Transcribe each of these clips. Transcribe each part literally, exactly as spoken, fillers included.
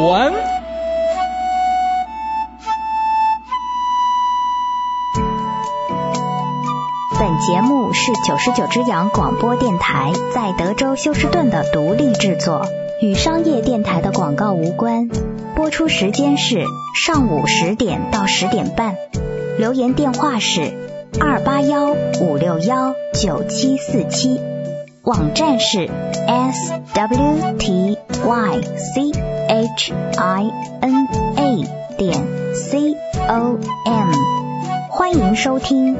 湾。 本节目是九十九只羊广播电台在德州休斯顿的独立制作，与商业电台的广告无关。播出时间是上午十点到十点半。留言电话是二八幺五六幺九七四七，网站是 s w t y c h i n a 点 c o m， 欢迎收听。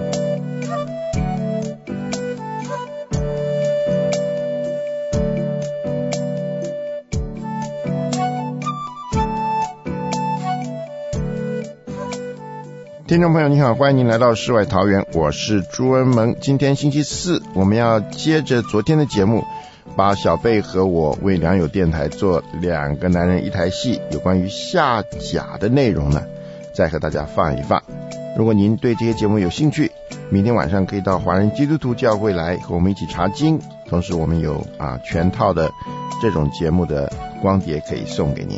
听众朋友你好，欢迎您来到世外桃源，我是朱文萌。今天星期四，我们要接着昨天的节目，把小贝和我为良友电台做两个男人一台戏有关于下甲的内容呢，再和大家放一放。如果您对这些节目有兴趣，明天晚上可以到华人基督徒教会来和我们一起查经，同时我们有啊全套的这种节目的光碟可以送给您。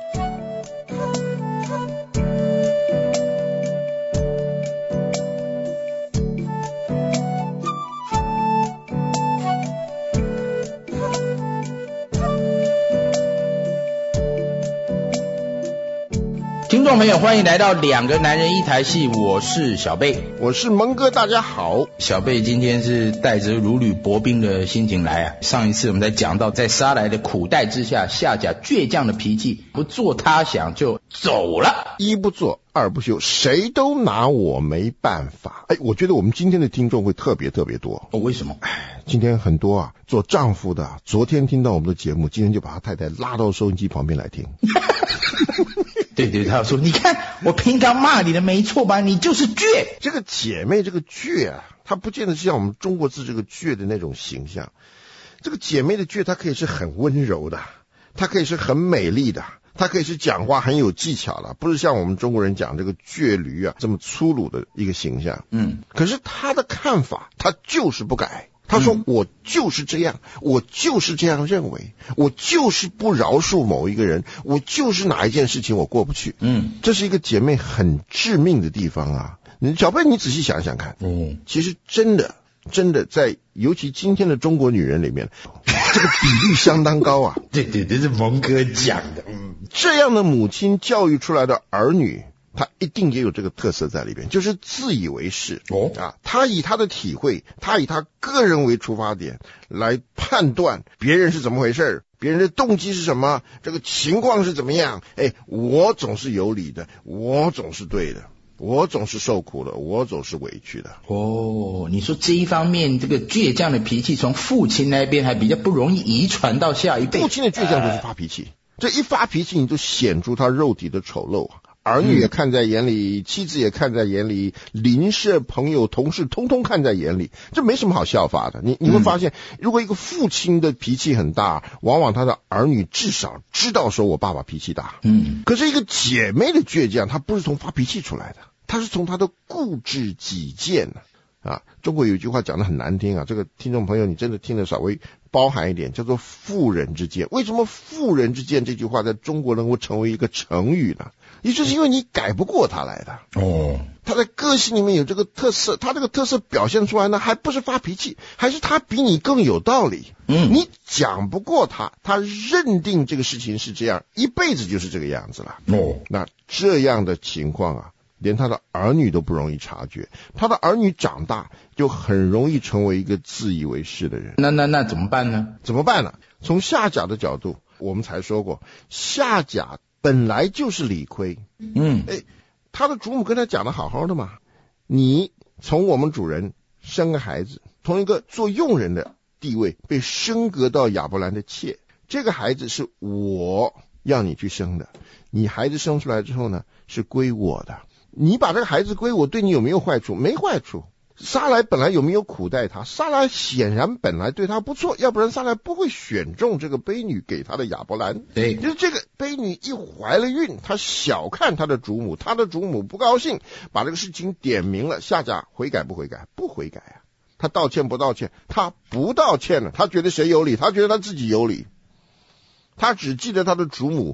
听众朋友，欢迎来到两个男人一台戏，我是小贝， 我是蒙哥，大家好。 小贝今天是带着如履薄冰的心情来啊。上一次我们在讲到，在杀来的苦待之下，夏甲倔强的脾气，不做他想就走了， 一不做二不休，谁都拿我没办法。哎，我觉得我们今天的听众会特别特别多。 哦，为什么？ 哎，今天很多啊，做丈夫的、啊，昨天听到我们的节目，今天就把他太太拉到收音机旁边来听。 对对，他说，你看我平常骂你的没错吧，你就是倔。 这个姐妹这个倔啊，她不见得是像我们中国字这个倔的那种形象。这个姐妹的倔，她可以是很温柔的，她可以是很美丽的，她可以是讲话很有技巧的，不是像我们中国人讲这个倔驴啊这么粗鲁的一个形象。嗯，可是她的看法，她就是不改。他说我就是这样，我就是这样认为，我就是不饶恕某一个人，我就是哪一件事情我过不去。嗯，这是一个姐妹很致命的地方啊。小贝，你仔细想想看，嗯，其实真的真的在尤其今天的中国女人里面，这个比例相当高啊。 对对，这是蒙哥讲的。 嗯，这样的母亲教育出来的儿女，他一定也有这个特色在里边，就是自以为是。哦啊，他以他的体会，他以他个人为出发点来判断别人是怎么回事，别人的动机是什么，这个情况是怎么样。哎，我总是有理的，我总是对的，我总是受苦的，我总是委屈的。 哦，你说这一方面，这个倔强的脾气从父亲那边还比较不容易遗传到下一辈。 父亲的倔强就是发脾气，这一发脾气你就显出他肉体的丑陋啊。儿女也看在眼里，妻子也看在眼里，邻舍朋友同事通通看在眼里，这没什么好效法的。你你会发现，如果一个父亲的脾气很大，往往他的儿女至少知道说我爸爸脾气大。嗯，可是一个姐妹的倔强，她不是从发脾气出来的，她是从她的固执己见啊。中国有一句话讲得很难听啊，这个听众朋友你真的听得稍微包含一点，叫做妇人之见。为什么妇人之见这句话在中国能够成为一个成语呢？也就是因为你改不过他来的。哦，他在个性里面有这个特色，他这个特色表现出来呢，还不是发脾气，还是他比你更有道理。嗯，你讲不过他，他认定这个事情是这样，一辈子就是这个样子了。哦，那这样的情况啊，连他的儿女都不容易察觉，他的儿女长大就很容易成为一个自以为是的人。 那那那怎么办呢？ 怎么办呢？从夏甲的角度，我们才说过，夏甲本来就是理亏。嗯，哎，他的主母跟他讲的好好的嘛，你从我们主人生个孩子，从一个做佣人的地位被升格到亚伯兰的妾，这个孩子是我要你去生的，你孩子生出来之后呢，是归我的。你把这个孩子归我，对你有没有坏处？没坏处。撒来本来有没有苦待他？撒来显然本来对他不错，要不然撒来不会选中这个卑女给他的亚伯兰。对，就是这个卑女一怀了孕，他小看他的主母，他的主母不高兴，把这个事情点明了。夏甲悔改不悔改？不悔改啊。他道歉不道歉？他不道歉了。他觉得谁有理？他觉得他自己有理。他只记得他的主母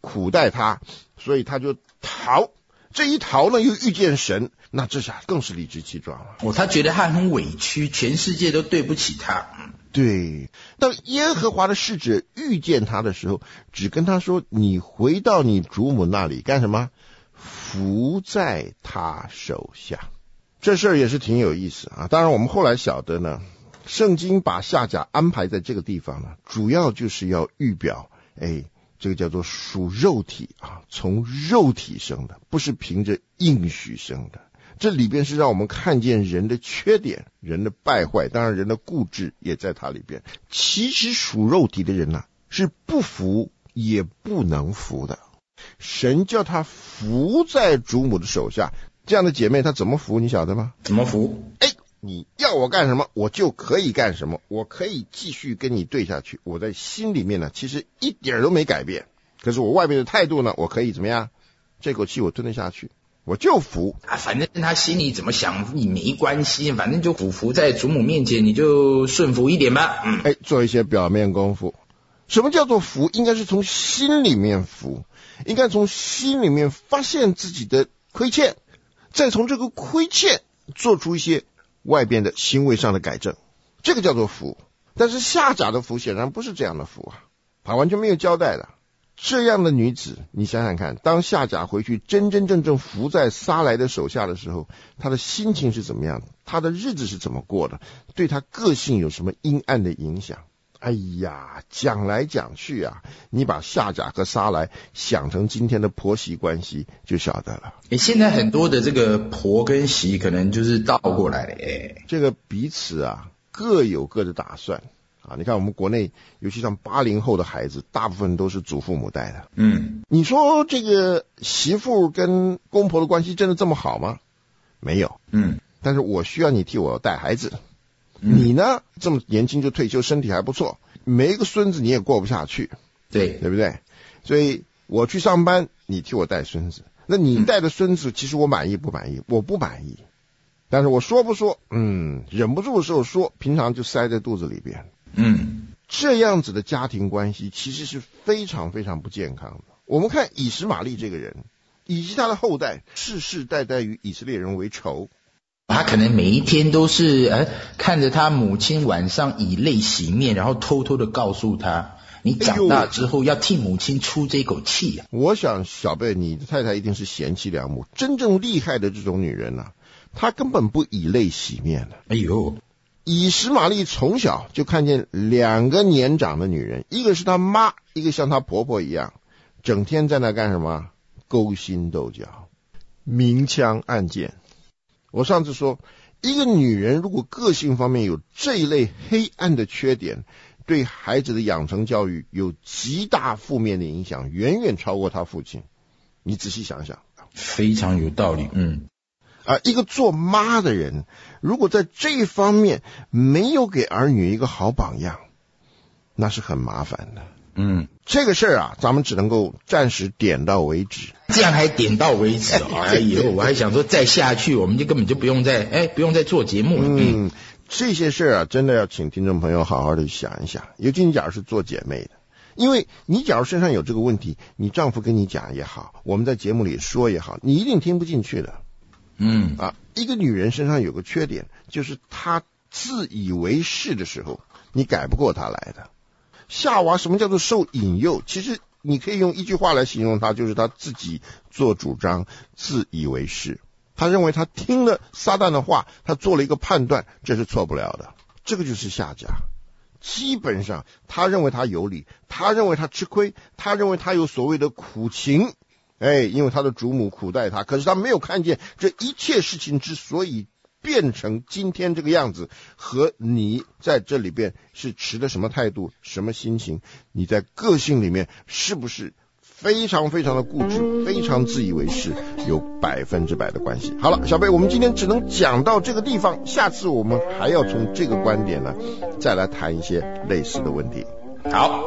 苦待他，所以他就逃。这一逃呢，又遇见神，那这下更是理直气壮了。 哦，他觉得他很委屈，全世界都对不起他。 对，当耶和华的使者遇见他的时候，只跟他说：“你回到你主母那里干什么？伏在他手下。”这事儿也是挺有意思啊。当然，我们后来晓得呢，圣经把夏甲安排在这个地方呢，主要就是要预表，哎。这个叫做属肉体啊，从肉体生的，不是凭着应许生的。这里边是让我们看见人的缺点，人的败坏，当然人的固执也在它里边。其实属肉体的人呢、啊，是不服也不能服的。神叫他服在主母的手下，这样的姐妹她怎么服你晓得吗？ 怎么服？ 哎，你要我干什么，我就可以干什么，我可以继续跟你对下去。我在心里面呢，其实一点都没改变，可是我外面的态度呢，我可以怎么样？这口气我吞得下去，我就服啊。反正他心里怎么想你没关系，反正就俯伏在主母面前，你就顺服一点吧。嗯， 哎，做一些表面功夫。什么叫做服？应该是从心里面服，应该从心里面发现自己的亏欠，再从这个亏欠做出一些外边的行为上的改正，这个叫做服。但是夏甲的服显然不是这样的服啊，他完全没有交代的。这样的女子，你想想看，当夏甲回去真真正正服在撒莱的手下的时候，她的心情是怎么样的？她的日子是怎么过的？对她个性有什么阴暗的影响？哎呀，讲来讲去啊，你把夏甲和撒莱想成今天的婆媳关系就晓得了。 诶，现在很多的这个婆跟媳可能就是倒过来的。诶， 这个彼此啊各有各的打算啊。你看我们国内尤其像八零后的孩子，大部分都是祖父母带的。 嗯， 你说这个媳妇跟公婆的关系真的这么好吗？没有。 嗯， 但是我需要你替我带孩子。你呢这么年轻就退休，身体还不错，没一个孙子你也过不下去， 对对不对？所以我去上班，你替我带孙子。那你带的孙子，其实我满意不满意？我不满意，但是我说不说，嗯，忍不住的时候说，平常就塞在肚子里边。 嗯， 这样子的家庭关系其实是非常非常不健康的。我们看以实玛利这个人，以及他的后代，世世代代与以色列人为仇。 他可能每一天都是呃看着他母亲晚上以泪洗面，然后偷偷的告诉他，你长大之后要替母亲出这口气啊。 我想小贝，你的太太一定是贤妻良母，真正厉害的这种女人啊，她根本不以泪洗面的。 哎呦， 以实玛利从小就看见两个年长的女人，一个是她妈，一个像她婆婆一样，整天在那干什么？勾心斗角，明枪暗箭。我上次说，一个女人如果个性方面有这一类黑暗的缺点，对孩子的养成教育有极大负面的影响，远远超过她父亲。你仔细想想， 非常有道理。嗯， 啊，一个做妈的人，如果在这一方面没有给儿女一个好榜样，那是很麻烦的。 嗯， 这个事儿啊，咱们只能够暂时点到为止。 这样还点到为止哦？哎，以后我还想说再下去，我们就根本就不用再哎不用再做节目了。 嗯，这些事儿啊，真的要请听众朋友好好的想一想。尤其你假如是做姐妹的，因为你假如身上有这个问题，你丈夫跟你讲也好，我们在节目里说也好，你一定听不进去的。 嗯啊，一个女人身上有个缺点，就是她自以为是的时候，你改不过她来的。夏娃什么叫做受引诱？其实你可以用一句话来形容她，就是她自己做主张，自以为是。她认为她听了撒旦的话，她做了一个判断，这是错不了的。这个就是夏甲。基本上她认为她有理，她认为她吃亏，她认为她有所谓的苦情。哎，因为她的主母苦待她，可是她没有看见这一切事情之所以变成今天这个样子，和你在这里边是持的什么态度，什么心情，你在个性里面是不是非常非常的固执，非常自以为是，有百分之百的关系。好了，小贝，我们今天只能讲到这个地方，下次我们还要从这个观点呢，再来谈一些类似的问题。 好。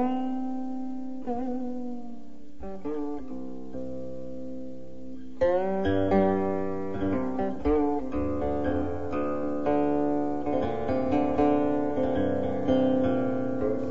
Thank you.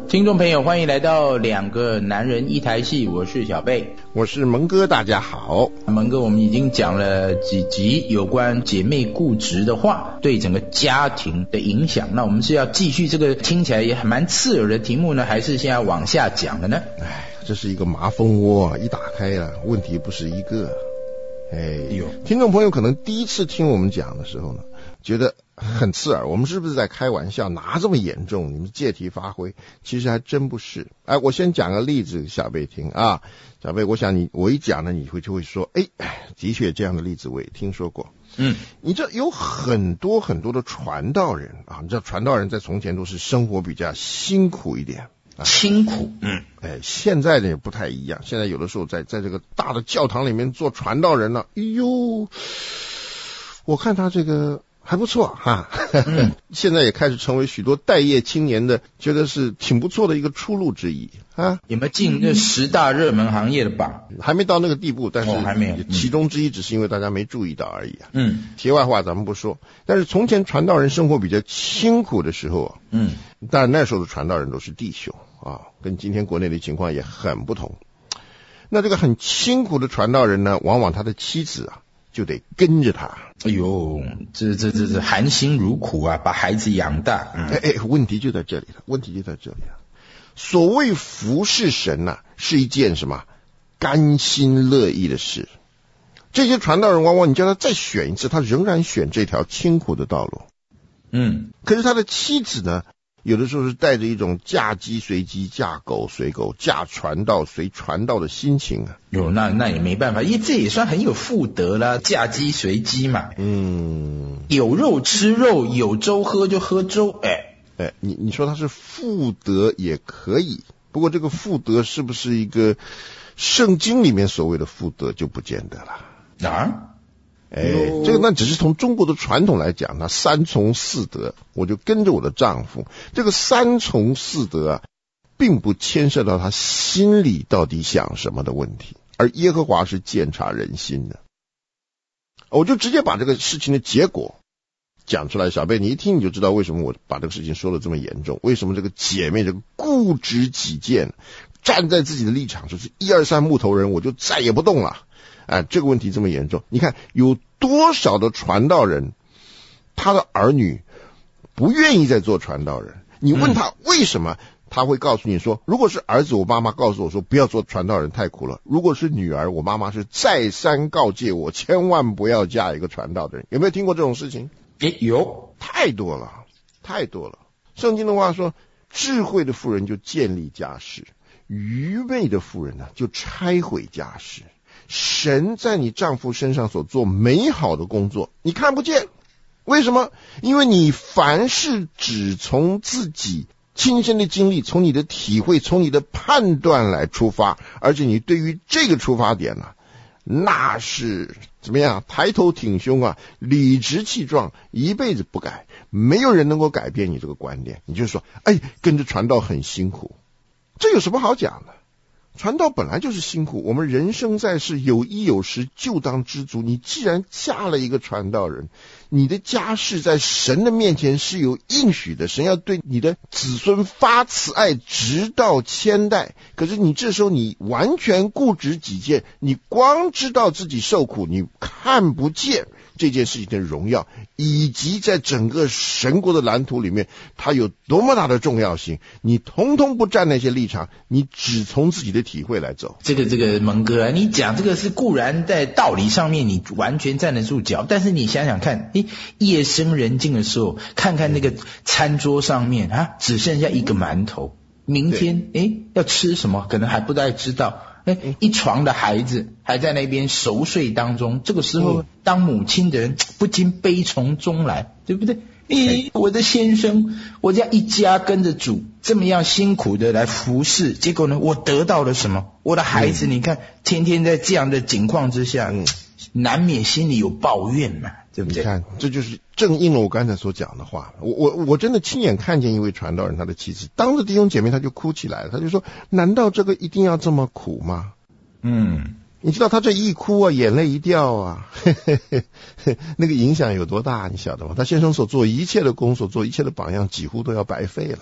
听众朋友，欢迎来到两个男人一台戏，我是小贝， 我是蒙哥，大家好。 蒙哥，我们已经讲了几集有关姐妹固执的话对整个家庭的影响，那我们是要继续这个听起来也蛮刺耳的题目呢，还是现在往下讲的呢？ 哎，这是一个麻蜂窝啊，一打开啊，问题不是一个。哎呦，听众朋友可能第一次听我们讲的时候呢，觉得很刺耳，我们是不是在开玩笑，拿这么严重，你们借题发挥？其实还真不是。哎，我先讲个例子给小贝听啊，小贝，我想你我一讲呢，你会就会说，哎，的确这样的例子我也听说过。嗯，你知道有很多很多的传道人啊，你知道传道人在从前都是生活比较辛苦一点。 辛苦，嗯， 哎，现在呢也不太一样。现在有的时候在在这个大的教堂里面做传道人呢、啊，哎呦，我看他这个还不错哈。嗯、现在也开始成为许多待业青年的觉得是挺不错的一个出路之一啊。 有没有进这十大热门行业的榜？ 还没到那个地步，但是、 哦、还没有。 其中之一只是因为大家没注意到而已啊。 嗯， 题外话咱们不说。但是从前传道人生活比较辛苦的时候啊，嗯，当然那时候的传道人都是弟兄。啊，跟今天国内的情况也很不同。那这个很辛苦的传道人呢，往往他的妻子啊就得跟着他。 哎呦，这这这这含辛茹苦啊，把孩子养大。嗯、 哎哎，问题就在这里了，问题就在这里了。所谓服侍神呐、啊，是一件什么甘心乐意的事。这些传道人往往你叫他再选一次，他仍然选这条辛苦的道路。嗯，可是他的妻子呢？有的时候是带着一种嫁鸡随鸡、嫁狗随狗、嫁传道随传道的心情啊。 有那那也没办法，因为这也算很有妇德啦，嫁鸡随鸡嘛。嗯，有肉吃肉，有粥喝就喝粥。哎哎，你你说他是妇德也可以，不过这个妇德是不是一个圣经里面所谓的妇德就不见得了啊？ 哎，这个那只是从中国的传统来讲，那三从四德，我就跟着我的丈夫。这个三从四德啊，并不牵涉到他心里到底想什么的问题，而耶和华是鉴察人心的。我就直接把这个事情的结果讲出来，小贝，你一听你就知道为什么我把这个事情说得这么严重，为什么这个姐妹这个固执己见，站在自己的立场，就是一二三木头人，我就再也不动了。哎，这个问题这么严重，你看有多少的传道人，他的儿女不愿意再做传道人，你问他为什么，他会告诉你说，如果是儿子，我妈妈告诉我说不要做传道人太苦了，如果是女儿，我妈妈是再三告诫我千万不要嫁一个传道的人。有没有听过这种事情？ 诶，有， 太多了太多了。圣经的话说，智慧的妇人就建立家室，愚昧的妇人呢就拆毁家室。神在你丈夫身上所做美好的工作你看不见，为什么？因为你凡事只从自己亲身的经历，从你的体会，从你的判断来出发，而且你对于这个出发点呢、啊，那是怎么样抬头挺胸啊，理直气壮，一辈子不改，没有人能够改变你这个观点。你就说哎，跟着传道很辛苦，这有什么好讲的？传道本来就是辛苦，我们人生在世，有衣有食就当知足。你既然嫁了一个传道人，你的家世在神的面前是有应许的，神要对你的子孙发慈爱直到千代。可是你这时候你完全固执己见，你光知道自己受苦，你看不见这件事情的荣耀，以及在整个神国的蓝图里面它有多么大的重要性，你通通不站那些立场，你只从自己的体会来走。 这个这个蒙哥啊，你讲这个是固然在道理上面你完全站得住脚，但是你想想看，诶，夜深人静的时候，看看那个餐桌上面啊，只剩下一个馒头，明天诶要吃什么可能还不太知道，诶一床的孩子还在那边熟睡当中，这个时候当母亲的人不禁悲从中来，对不对？诶，我的先生，我这样一家跟着主这么样辛苦的来服侍，结果呢我得到了什么？我的孩子、嗯、你看天天在这样的境况之下、嗯、难免心里有抱怨嘛，对不对？ 你看这就是正应了我刚才所讲的话。我我我真的亲眼看见一位传道人，他的妻子当着弟兄姐妹他就哭起来了，他就说难道这个一定要这么苦吗？嗯，你知道他这一哭啊，眼泪一掉啊，呵呵呵，那个影响有多大你晓得吗？他先生所做一切的工，所做一切的榜样几乎都要白费了。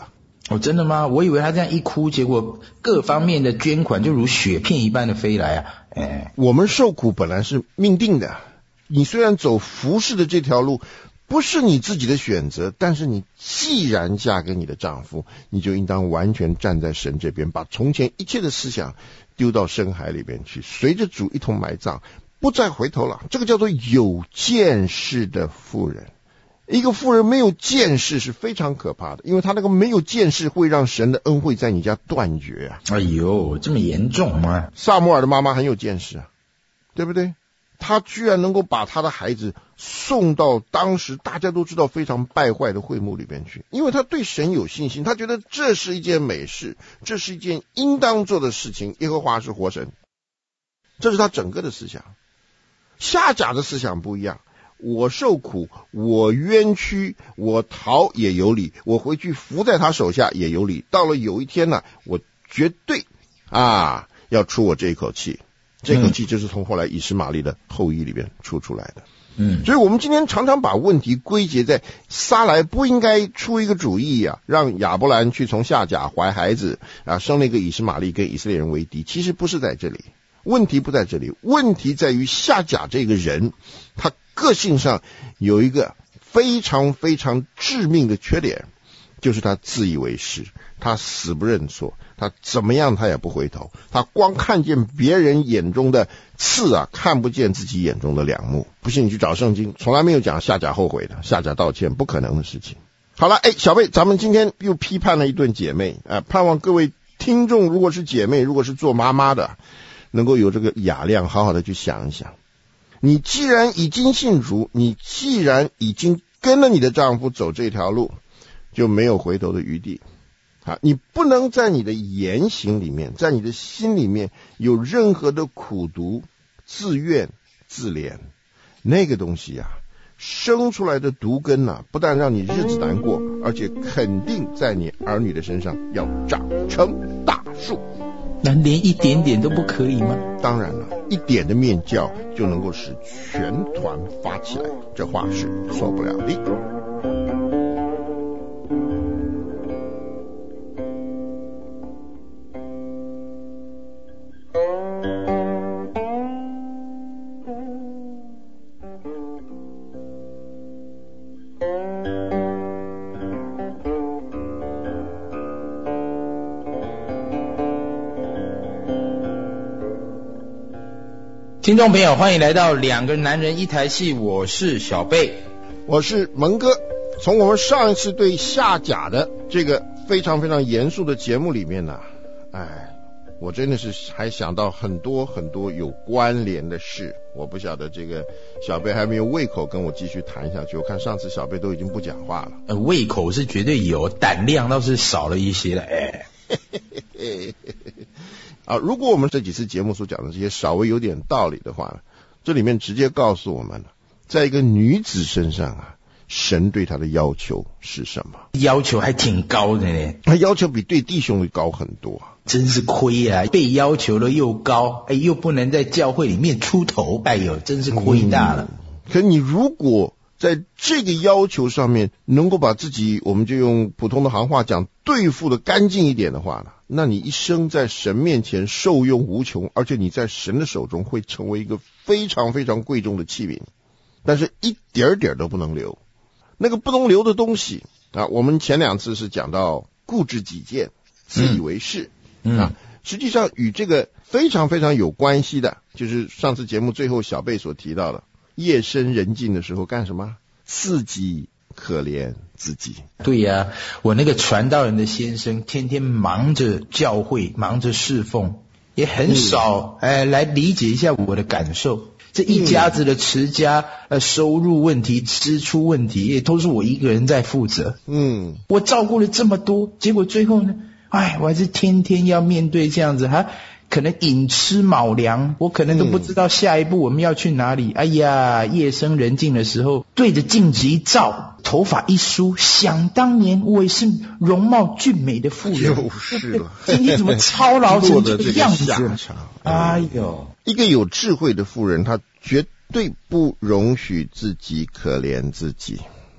哦，真的吗？我以为他这样一哭，结果各方面的捐款就如雪片一般的飞来啊！哎， 我们受苦本来是命定的，你虽然走服侍的这条路不是你自己的选择，但是你既然嫁给你的丈夫，你就应当完全站在神这边，把从前一切的思想丢到深海里边去，随着主一同埋葬，不再回头了。这个叫做有见识的妇人。一个妇人没有见识是非常可怕的，因为她那个没有见识会让神的恩惠在你家断绝啊！ 哎呦，这么严重吗？ 撒母耳的妈妈很有见识啊，对不对？她居然能够把她的孩子送到当时大家都知道非常败坏的会幕里边去，因为她对神有信心，她觉得这是一件美事，这是一件应当做的事情，耶和华是活神，这是她整个的思想。夏甲的思想不一样，我受苦，我冤屈，我逃也有理，我回去服在他手下也有理，到了有一天呢，我绝对啊要出我这一口气，这口气就是从后来以实玛利的后裔里边出出来的。嗯，所以我们今天常常把问题归结在撒莱不应该出一个主意啊，让亚伯兰去从夏甲怀孩子啊，生了一个以实玛利跟以色列人为敌，其实不是在这里，问题不在这里，问题在于夏甲这个人，他个性上有一个非常非常致命的缺点，就是他自以为是，他死不认错，他怎么样他也不回头，他光看见别人眼中的刺啊，看不见自己眼中的梁木。不信你去找圣经，从来没有讲夏甲后悔的，夏甲道歉，不可能的事情。好了，哎，小贝，咱们今天又批判了一顿姐妹啊，盼望各位听众如果是姐妹，如果是做妈妈的，能够有这个雅量，好好的去想一想。你既然已经信主，你既然已经跟了你的丈夫走这条路，就没有回头的余地啊！你不能在你的言行里面，在你的心里面有任何的苦毒、自怨、自怜，那个东西啊，生出来的毒根啊，不但让你日子难过，而且肯定在你儿女的身上要长成大树。 那连一点点都不可以吗？ 当然了，一点的面教就能够使全团发起来，这话是说不了的。 听众朋友，欢迎来到两个男人一台戏，我是小贝， 我是蒙哥。从我们上一次对夏甲的这个非常非常严肃的节目里面呢，哎，我真的是还想到很多很多有关联的事。我不晓得这个小贝还没有胃口跟我继续谈下去，我看上次小贝都已经不讲话了。 呃，胃口是绝对有，胆量倒是少了一些了。哎， 啊，如果我们这几次节目所讲的这些稍微有点道理的话，这里面直接告诉我们，在一个女子身上啊，神对她的要求是什么？ 要求还挺高的呢， 他要求比对弟兄高很多啊， 真是亏啊！被要求的又高，哎，又不能在教会里面出头，哎呦，真是亏大了。 嗯、可你如果在这个要求上面能够把自己，我们就用普通的行话讲，对付的干净一点的话呢，那你一生在神面前受用无穷，而且你在神的手中会成为一个非常非常贵重的器皿，但是一点点都不能留。那个不能留的东西啊，我们前两次是讲到固执己见、自以为是、嗯、啊，实际上与这个非常非常有关系的，就是上次节目最后小贝所提到的，夜深人静的时候干什么？自己可怜自己。 对呀、啊，我那个传道人的先生天天忙着教会，忙着侍奉，也很少、嗯、哎来理解一下我的感受。这一家子的持家、呃收入问题、支出问题，也都是我一个人在负责。嗯，我照顾了这么多，结果最后呢，哎，我还是天天要面对这样子哈。可能寅吃卯粮，我可能都不知道下一步我们要去哪里、嗯、哎呀，夜深人静的时候，对着镜子一照，头发一梳，想当年我也是容貌俊美的妇人， 就是了。 今天怎么操劳成这个样子？哎呦， 一个有智慧的妇人，她绝对不容许自己可怜自己，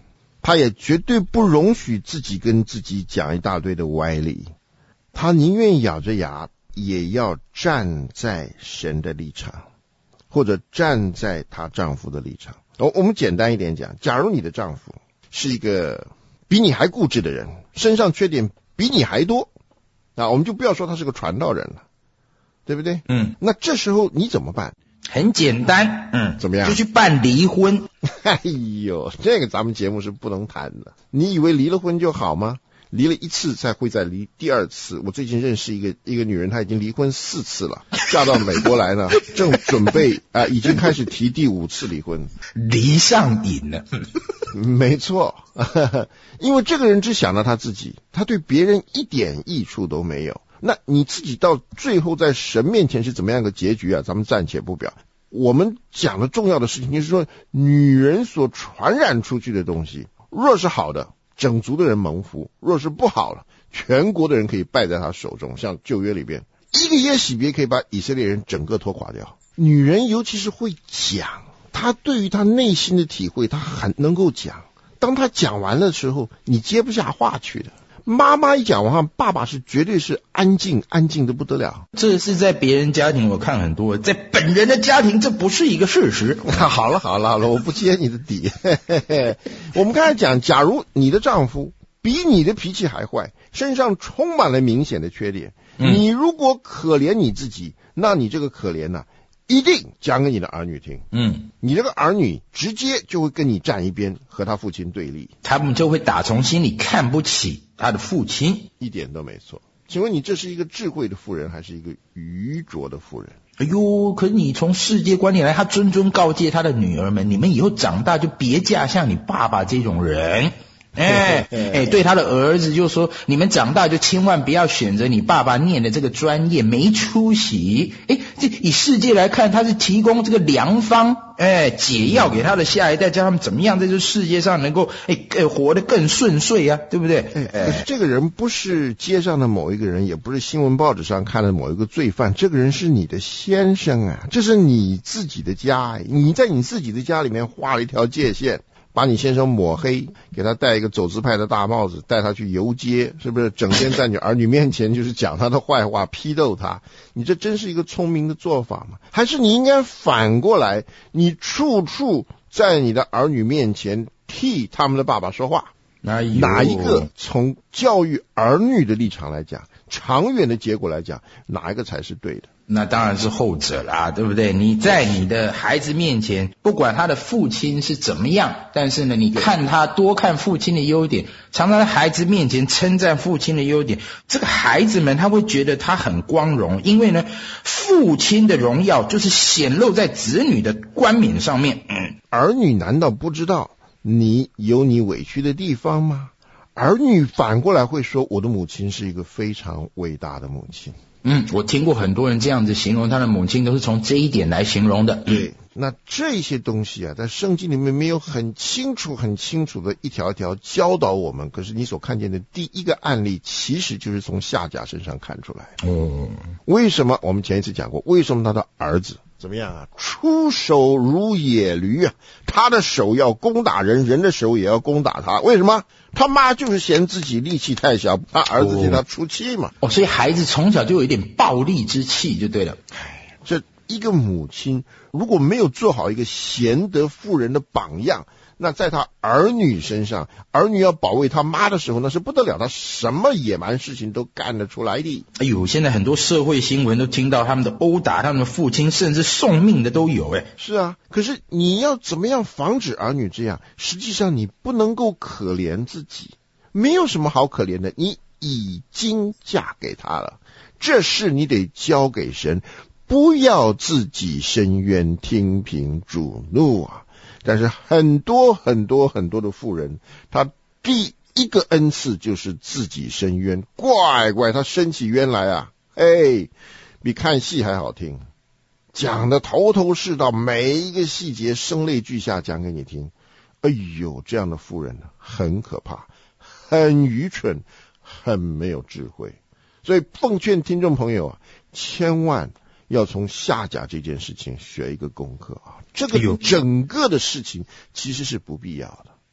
他也绝对不容许自己跟自己讲一大堆的歪理，他宁愿咬着牙也要站在神的立场，或者站在她丈夫的立场。我我们简单一点讲，假如你的丈夫是一个比你还固执的人，身上缺点比你还多，啊，我们就不要说他是个传道人了，对不对？ 嗯， 那这时候你怎么办？ 很简单，嗯， 怎么样？ 就去办离婚。 哎呦，这个咱们节目是不能谈的。你以为离了婚就好吗？离了一次才会再离第二次。我最近认识一个一个女人，她已经离婚四次了，嫁到美国来呢，正准备啊、呃，已经开始提第五次离婚， 离上瘾了。 没错，因为这个人只想到他自己，他对别人一点益处都没有。那你自己到最后在神面前是怎么样的结局啊？咱们暂且不表。我们讲的重要的事情就是说，女人所传染出去的东西，若是好的，整族的人蒙福；若是不好了，全国的人可以败在他手中。像旧约里边，一个耶洗别可以把以色列人整个拖垮掉。女人尤其是会讲，她对于她内心的体会，她很能够讲。当她讲完的时候，你接不下话去的。妈妈一讲完，爸爸是绝对是安静安静的不得了。 这是在别人家庭我看很多，在本人的家庭这不是一个事实。 好了好了好了，我不揭你的底。嘿嘿嘿，我们刚才讲，假如你的丈夫比你的脾气还坏，身上充满了明显的缺点，嗯、你如果可怜你自己，那你这个可怜呢、啊，一定讲给你的儿女听。嗯，你这个儿女直接就会跟你站一边，和他父亲对立， 他们就会打从心里看不起他的父亲。 一点都没错。请问你这是一个智慧的妇人，还是一个愚拙的妇人？ 哎呦，可是你从世界观念来，他谆谆告诫他的女儿们，你们以后长大就别嫁像你爸爸这种人。哎哎，对他的儿子就说，你们长大就千万不要选择你爸爸念的这个专业，没出息。哎，这以世界来看，他是提供这个良方，哎，解药给他的下一代，叫他们怎么样在这世界上能够哎哎活得更顺遂啊，对不对？ 哎，可是这个人不是街上的某一个人，也不是新闻报纸上看的某一个罪犯，这个人是你的先生啊，这是你自己的家，你在你自己的家里面画了一条界限。把你先生抹黑，给他戴一个走资派的大帽子，带他去游街，是不是整天在你儿女面前就是讲他的坏话，批斗他？你这真是一个聪明的做法吗？还是你应该反过来，你处处在你的儿女面前替他们的爸爸说话？哪一个从教育儿女的立场来讲，长远的结果来讲，哪一个才是对的？ 那当然是后者啦，对不对？你在你的孩子面前，不管他的父亲是怎么样，但是呢，你看他多看父亲的优点，常常在孩子面前称赞父亲的优点，这个孩子们他会觉得他很光荣，因为呢，父亲的荣耀就是显露在子女的冠冕上面。嗯， 儿女难道不知道你有你委屈的地方吗？儿女反过来会说，我的母亲是一个非常伟大的母亲。 嗯，我听过很多人这样子形容他的母亲，都是从这一点来形容的。 对，那这些东西啊，在圣经里面没有很清楚、很清楚的一条一条教导我们。可是你所看见的第一个案例，其实就是从夏甲身上看出来。哦，为什么？我们前一次讲过，为什么他的儿子怎么样啊？出手如野驴啊！他的手要攻打人，人的手也要攻打他。为什么？他妈就是嫌自己力气太小，他儿子替他出气嘛。 哦，所以孩子从小就有一点暴力之气，就对了。 这一个母亲如果没有做好一个贤德妇人的榜样，那在他儿女身上，儿女要保卫他妈的时候，那是不得了，他什么野蛮事情都干得出来的。 哎呦，现在很多社会新闻都听到他们的殴打他们的父亲，甚至送命的都有。哎， 是啊，可是你要怎么样防止儿女这样？实际上你不能够可怜自己，没有什么好可怜的，你已经嫁给他了，这事你得交给神，不要自己伸冤，听凭主怒啊。但是很多很多很多的妇人，她第一个恩赐就是自己伸冤，怪怪她伸起冤来啊，哎，比看戏还好听，讲的头头是道，每一个细节声泪俱下讲给你听。哎呦，这样的妇人很可怕，很愚蠢，很没有智慧。所以奉劝听众朋友啊，千万要从夏甲这件事情学一个功课啊！这个整个的事情其实是不必要的。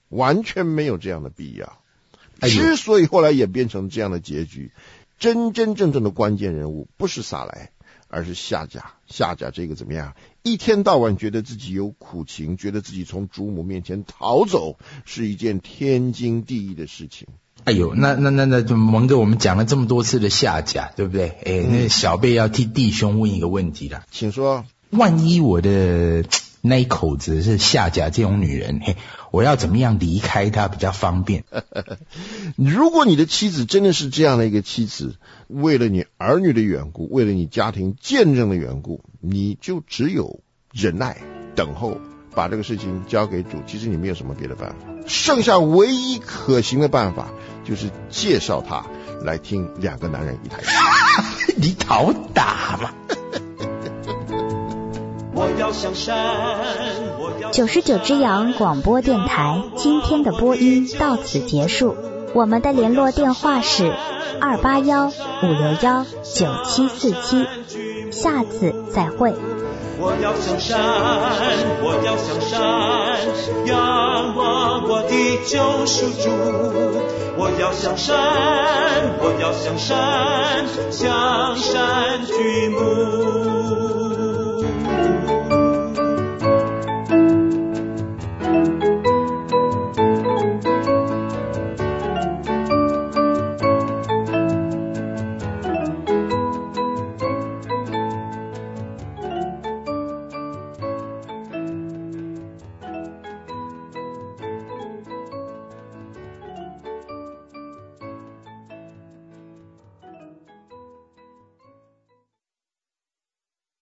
完全没有这样的必要。之所以后来演变成这样的结局，真真正正的关键人物不是撒莱，而是夏甲。夏甲这个怎么样？一天到晚觉得自己有苦情，觉得自己从主母面前逃走是一件天经地义的事情。 哎呦，那那那那就蒙哥，我们讲了这么多次的夏甲，对不对？哎，那小贝要替弟兄问一个问题啦， 请说。 万一我的那一口子是夏甲这种女人，嘿，我要怎么样离开她比较方便？ 如果你的妻子真的是这样的一个妻子，为了你儿女的缘故，为了你家庭见证的缘故，你就只有忍耐等候，把这个事情交给主。其实你没有什么别的办法，剩下唯一可行的办法就是介绍他来听两个男人一台戏。 你讨打嘛。 九十九只羊广播电台今天的播音到此结束，我们的联络电话是二八幺五六幺九七四七，下次再会。 我要向山，我要向山，仰望我的救赎主。我要向山，我要向山，向山举目。